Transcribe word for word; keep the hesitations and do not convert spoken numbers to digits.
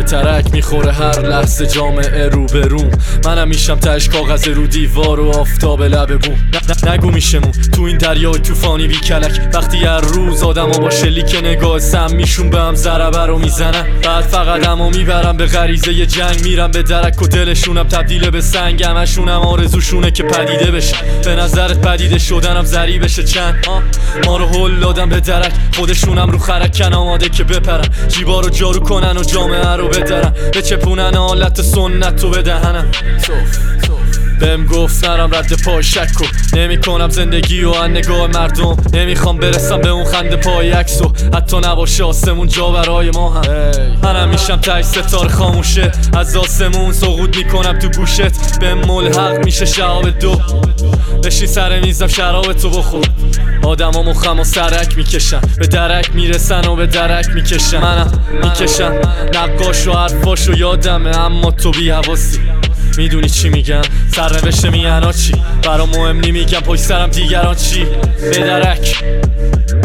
که ترک میخوره هر لحظه جامعه رو به روم. منم میشم تهش کاغذ رو دیوار و آفتاب لب بوم. نگو میشمون تو این دریای طوفانی بی کلک، وقتی هر روز آدم ها با شلیک نگاه سم میشون به هم ضربه رو میزنن. بعد فقط همو میبرم به غریزه ی جنگ، میرم به درک و دلشونم تبدیل به سنگ. همشونم آرزوشونه که پدیده بشه، به نظرت پدیده شدنم ذری بشه چند. ما رو هل دادم به درک، خودشونم رو خرکن آماده که بپرن، جیبا رو جارو کنن و جامعه رو بدرن، بچپونن حالت سنت رو بدهنم. بهم گفت نرم رد پای شک و نمی کنم زندگی و ان نگاه مردم. نمیخوام برسم به اون خنده پای عکس و حتی نباشه آسمون جا برای ما هم. منم میشم تای ستاره خاموشه، از آسمون سقوط میکنم تو گوشت. به ملحق میشه شهاب دو، بشین سر میزم شراب تو بخور. آدم ها مخم و سرک میکشن، به درک میرسن و به درک میکشن. منم میکشم نقاش و حرفاش و یادمه، اما تو بی حواسی. میدونی چی میگم؟ سرنوشت میانا چی؟ برام مهم نی، میگم پشت سرم دیگران چی؟ به درک